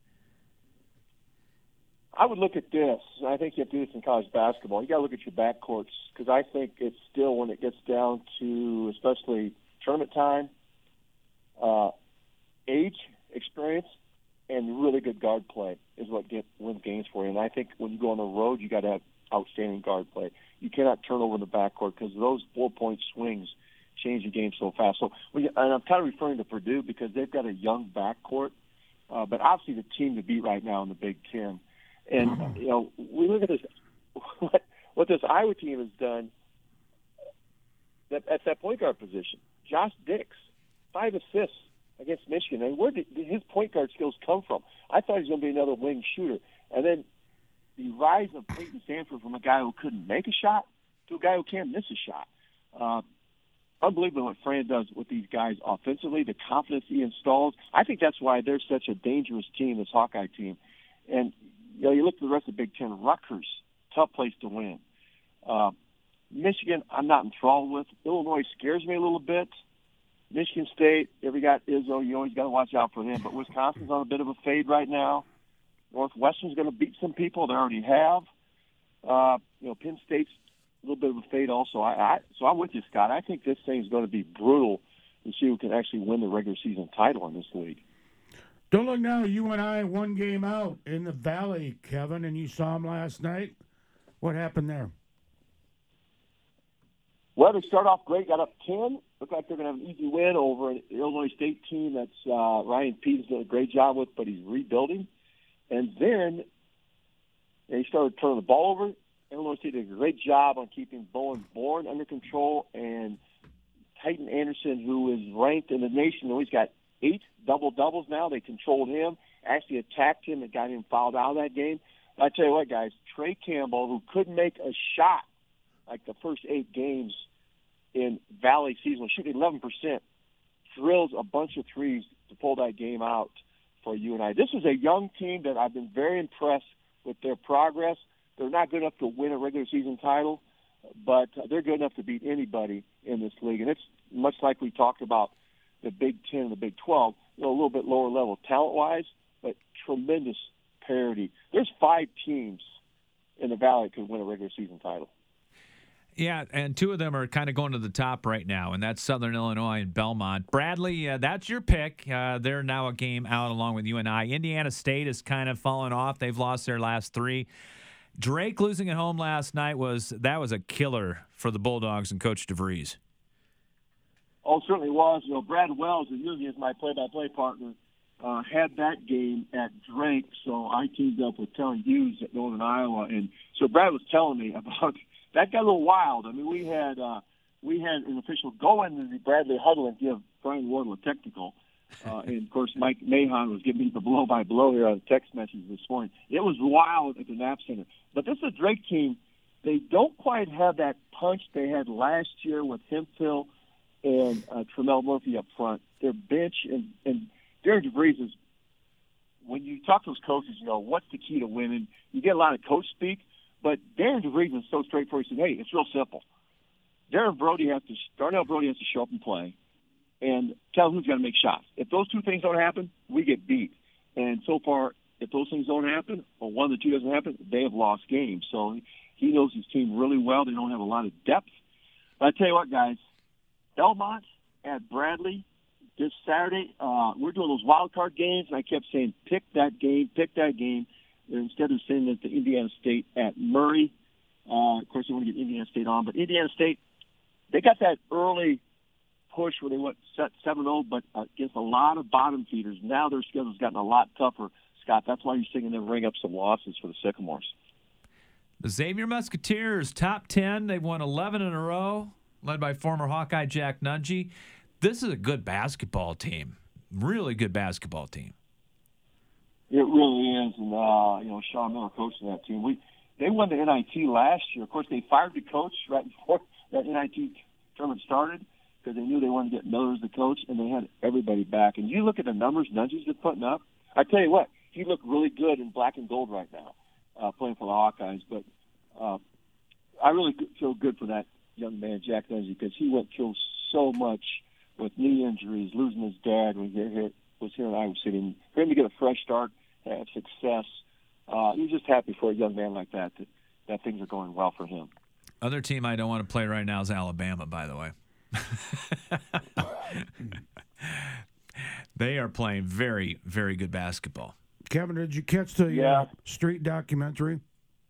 I would look at this. I think you have to do this in college basketball. You got to look at your backcourts because I think it's still, when it gets down to especially tournament time, uh, age, experience, and really good guard play is what get wins games for you. And I think when you go on the road, you got to have outstanding guard play. You cannot turn over in the backcourt because those four-point swings change the game so fast. So, when you, and I'm kind of referring to Purdue because they've got a young backcourt, uh, but obviously the team to beat right now in the Big Ten. And, you know, we look at this, what, what this Iowa team has done that, at that point guard position. Josh Dix, five assists against Michigan. And where did his point guard skills come from? I thought he was going to be another wing shooter. And then the rise of Peyton Sanford from a guy who couldn't make a shot to a guy who can't miss a shot. Uh, unbelievable what Fran does with these guys offensively, the confidence he installs. I think that's why they're such a dangerous team, this Hawkeye team. And, you know, you look at the rest of the Big Ten, Rutgers, tough place to win. Uh, Michigan, I'm not enthralled with. Illinois scares me a little bit. Michigan State, every got Izzo, you always got to watch out for them. But Wisconsin's on a bit of a fade right now. Northwestern's going to beat some people. They already have. Uh, you know, Penn State's a little bit of a fade also. I, I So I'm with you, Scott. I think this thing's going to be brutal to see who can actually win the regular season title in this league. Don't look now. You and I one game out in the Valley, Kevin, and you saw him last night. What happened there? Well, they start off great, got up ten. Looked like they're going to have an easy win over an Illinois State team that's uh, Ryan Pete's done a great job with, but he's rebuilding. And then they started turning the ball over. Illinois State did a great job on keeping Bowen Bourne under control, and Titan Anderson, who is ranked in the nation, he's got eight double-doubles now. They controlled him, actually attacked him and got him fouled out of that game. But I tell you what, guys, Trey Campbell, who couldn't make a shot like the first eight games in Valley season, shooting eleven percent, drills a bunch of threes to pull that game out for U N I. This is a young team that I've been very impressed with their progress. They're not good enough to win a regular season title, but they're good enough to beat anybody in this league. And it's much like we talked about the Big Ten and the Big twelve, you know, a little bit lower level talent-wise, but tremendous parity. There's five teams in the Valley that could win a regular season title. Yeah, and two of them are kind of going to the top right now, and that's Southern Illinois and Belmont. Bradley, uh, that's your pick. Uh, they're now a game out along with U N I. Indiana State has kind of fallen off. They've lost their last three. Drake losing at home last night, was that was a killer for the Bulldogs and Coach DeVries. Oh, it certainly was. You know, Brad Wells, who usually is my play-by-play partner, uh, had that game at Drake, so I teamed up with Telly Hughes at Northern Iowa, and so Brad was telling me about that. Got a little wild. I mean, we had uh, we had an official go into the Bradley huddle and give Brian Wardle a technical. Uh, and, of course, Mike Mahon was giving me the blow-by-blow here on the text message this morning. It was wild at the Knapp Center. But this is a Drake team. They don't quite have that punch they had last year with Hemphill and uh, Tremel Murphy up front. Their bench and, and Darren DeVries is, when you talk to those coaches, you know, what's the key to winning? You get a lot of coach speak, but Darren DeVries is so straightforward. He said, hey, it's real simple. Darren Brody has to, Darnell Brody has to show up and play and tell who's going to make shots. If those two things don't happen, we get beat. And so far, if those things don't happen, or one of the two doesn't happen, they have lost games. So he knows his team really well. They don't have a lot of depth. But I tell you what, guys, Belmont at Bradley this Saturday, uh, we're doing those wild card games, and I kept saying, pick that game, pick that game, instead of saying that the Indiana State at Murray. Uh, of course, they want to get Indiana State on, but Indiana State, they got that early push where they went seven oh, but uh, against a lot of bottom feeders. Now their schedule's gotten a lot tougher, Scott. That's why you're seeing them ring up some losses for the Sycamores. The Xavier Musketeers, top ten. They've won eleven in a row, led by former Hawkeye Jack Nungy. This is a good basketball team. Really good basketball team. It really is. And, uh, you know, Sean Miller coaching that team. We They won the N I T last year. Of course, they fired the coach right before that N I T tournament started because they knew they wanted to get Miller as the coach, and they had everybody back. And you look at the numbers Nungy's been putting up. I tell you what, he looked really good in black and gold right now, uh, playing for the Hawkeyes. But uh, I really feel good for that young man, Jack Nungy, because he went through so much with knee injuries, losing his dad when he hit, was here in Iowa City. And for him to get a fresh start, have success, uh, you're just happy for a young man like that, that that things are going well for him. Other team I don't want to play right now is Alabama, by the way. They are playing very, very good basketball. Kevin, did you catch the yeah. uh, street documentary?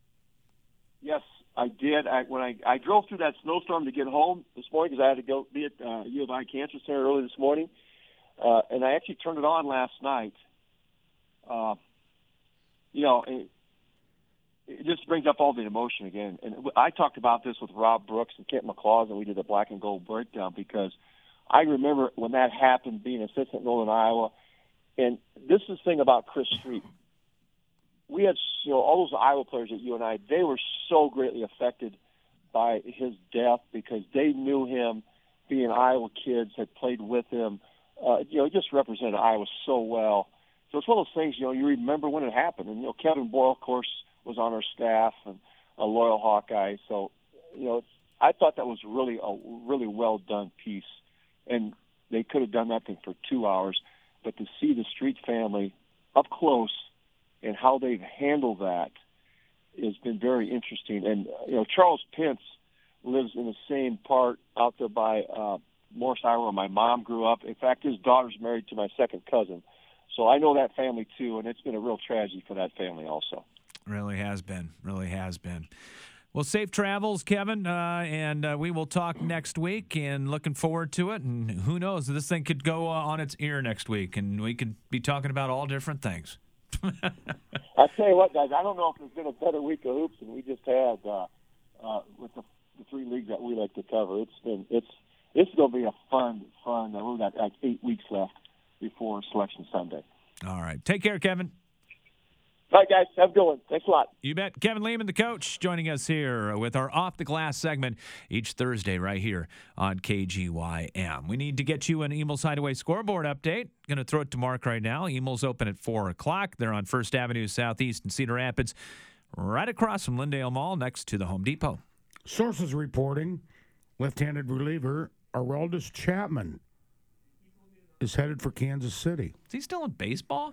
Yes, I did. I, when I, I drove through that snowstorm to get home this morning because I had to go be at uh, U of I Cancer Center early this morning, uh, and I actually turned it on last night. Uh, you know, it, it just brings up all the emotion again. And I talked about this with Rob Brooks and Kent McClaws, and we did a black and gold breakdown because I remember when that happened, being assistant in Northern Iowa. And this is the thing about Chris Street. We had, you know, all those Iowa players at U N I, they were so greatly affected by his death because they knew him, being Iowa kids, had played with him. Uh, you know, he just represented Iowa so well. So it's one of those things, you know, you remember when it happened. And, you know, Kevin Boyle, of course, was on our staff and a loyal Hawkeye. So, you know, I thought that was really a really well done piece. And they could have done that thing for two hours. But to see the Street family up close and how they've handled that has been very interesting. And, you know, Charles Pence lives in the same part out there by uh, Morris, Iowa, where my mom grew up. In fact, his daughter's married to my second cousin. So I know that family, too, and it's been a real tragedy for that family also. Really has been. Really has been. Well, safe travels, Kevin, uh, and uh, we will talk next week, and looking forward to it. And who knows, this thing could go uh, on its ear next week, and we could be talking about all different things. I tell you what, guys, I don't know if there's been a better week of hoops than we just had uh, uh, with the, the three leagues that we like to cover. It's been it's it's going to be a fun, fun. Uh, we've got like eight weeks left before Selection Sunday. All right, take care, Kevin. All right, guys, have a good one. Thanks a lot. You bet. Kevin Lehman, the coach, joining us here with our Off the Glass segment each Thursday right here on K G Y M. We need to get you an Emil's Hideaway scoreboard update. Going to throw it to Mark right now. Emil's open at four o'clock. They're on First Avenue Southeast in Cedar Rapids, right across from Lindale Mall next to the Home Depot. Sources reporting left-handed reliever Aroldis Chapman is headed for Kansas City. Is he still in baseball?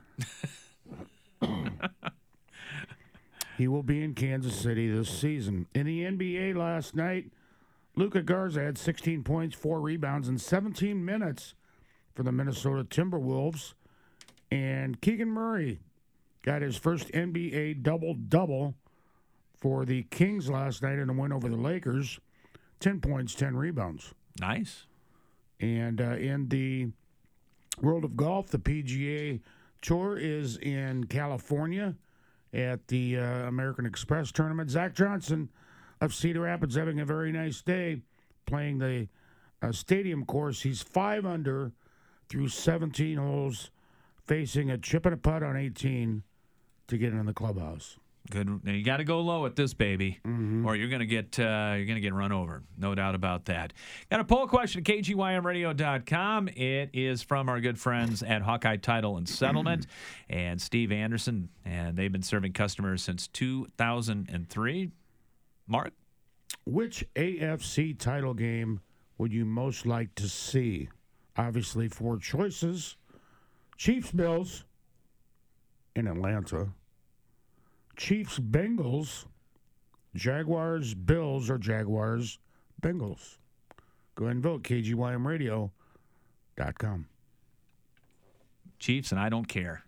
He will be in Kansas City this season. In the N B A last night, Luka Garza had sixteen points, four rebounds, in seventeen minutes for the Minnesota Timberwolves. And Keegan Murray got his first N B A double-double for the Kings last night in a win over the Lakers. ten points, ten rebounds. Nice. And uh, in the world of golf, the P G A Tour is in California at the uh, American Express tournament. Zach Johnson of Cedar Rapids having a very nice day playing the uh, stadium course. He's five under through seventeen holes, facing a chip and a putt on eighteen to get in the clubhouse. Good. Now you got to go low at this baby, mm-hmm. or you're gonna get uh, you're gonna get run over. No doubt about that. Got a poll question at K G Y M radio dot com. It is from our good friends at Hawkeye Title and Settlement, and Steve Anderson, and they've been serving customers since two thousand three. Mark, which A F C title game would you most like to see? Obviously, four choices: Chiefs Bills in Atlanta, Chiefs Bengals, Jaguars Bills, or Jaguars Bengals. Go ahead and vote, K G Y M radio dot com. Chiefs, and I don't care.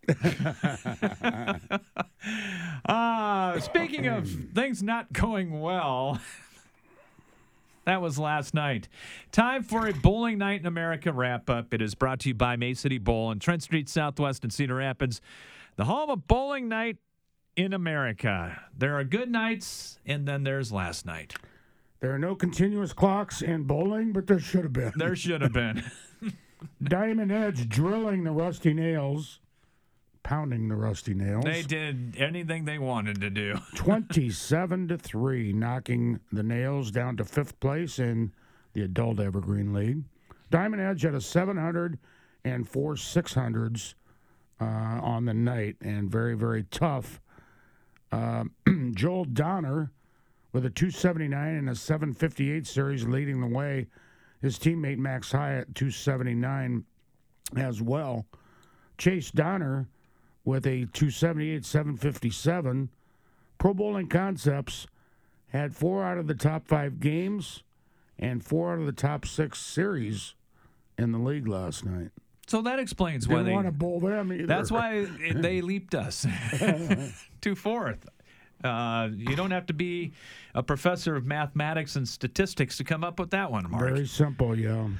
uh, speaking of things not going well, that was last night. Time for a Bowling Night in America wrap-up. It is brought to you by May City Bowl and Trent Street Southwest in Cedar Rapids, the home of Bowling Night in America. There are good nights, and then there's last night. There are no continuous clocks in bowling, but there should have been. There should have been. Diamond Edge drilling the rusty nails, pounding the rusty nails. They did anything they wanted to do. twenty-seven to three, knocking the Nails down to fifth place in the Adult Evergreen League. Diamond Edge had a seven hundred and four six hundreds uh, on the night, and very, very tough. Uh, Joel Donner with a two seventy-nine and a seven fifty-eight series leading the way. His teammate Max Hyatt, two seventy-nine as well. Chase Donner with a two seventy-eight, seven fifty-seven. Pro Bowling Concepts had four out of the top five games and four out of the top six series in the league last night. So that explains Didn't why they want to bowl them either. That's why they leaped us to fourth. Uh, you don't have to be a professor of mathematics and statistics to come up with that one, Mark. Very simple, yeah.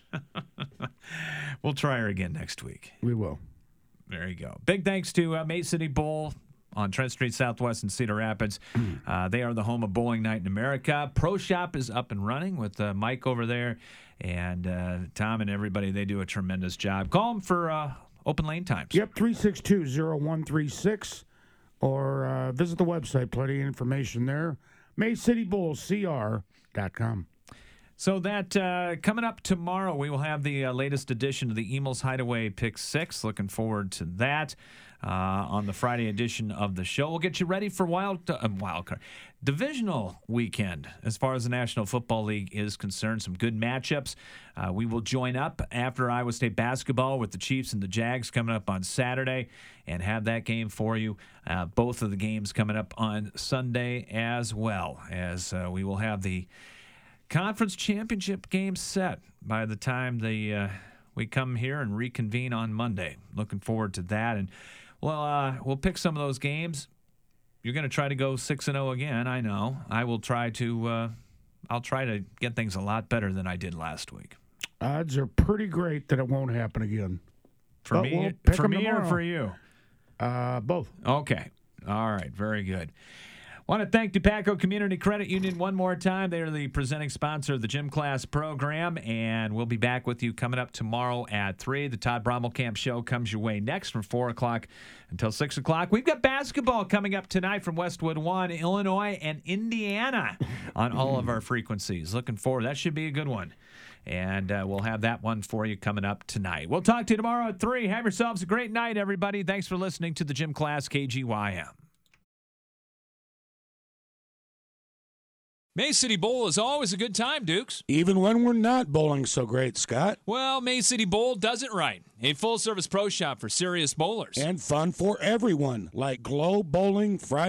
We'll try her again next week. We will. There you go. Big thanks to uh, May City Bowl on Trent Street Southwest in Cedar Rapids. Uh, they are the home of Bowling Night in America. Pro Shop is up and running with uh, Mike over there. And uh, Tom and everybody, they do a tremendous job. Call them for uh, open lane times. Yep, three six two, zero one three six. Or uh, visit the website. Plenty of information there. May City Bowl C R dot com. So that uh, coming up tomorrow, we will have the uh, latest edition of the Emils Hideaway Pick Six. Looking forward to that uh, on the Friday edition of the show. We'll get you ready for wild uh, wild card divisional weekend as far as the National Football League is concerned. Some good matchups. Uh, we will join up after Iowa State basketball with the Chiefs and the Jags coming up on Saturday and have that game for you. Uh, both of the games coming up on Sunday as well, as uh, we will have the conference championship game set by the time the uh, we come here and reconvene on Monday. Looking forward to that, and well, uh, we'll pick some of those games. You're going to try to go six and zero again. I know. I will try to. Uh, I'll try to get things a lot better than I did last week. Odds are pretty great that it won't happen again. For but me, we'll for me, tomorrow. or for you? Uh, both. Okay. All right. Very good. Want to thank DePaco Community Credit Union one more time. They are the presenting sponsor of the Gym Class program, and we'll be back with you coming up tomorrow at three. The Todd Brommelkamp Show comes your way next from four o'clock until six o'clock. We've got basketball coming up tonight from Westwood One, Illinois, and Indiana on all of our frequencies. Looking forward. That should be a good one. And uh, we'll have that one for you coming up tonight. We'll talk to you tomorrow at three. Have yourselves a great night, everybody. Thanks for listening to the Gym Class K G Y M. May City Bowl is always a good time, Dukes. Even when we're not bowling so great, Scott. Well, May City Bowl does it right. A full-service pro shop for serious bowlers. And fun for everyone, like Glow Bowling Friday.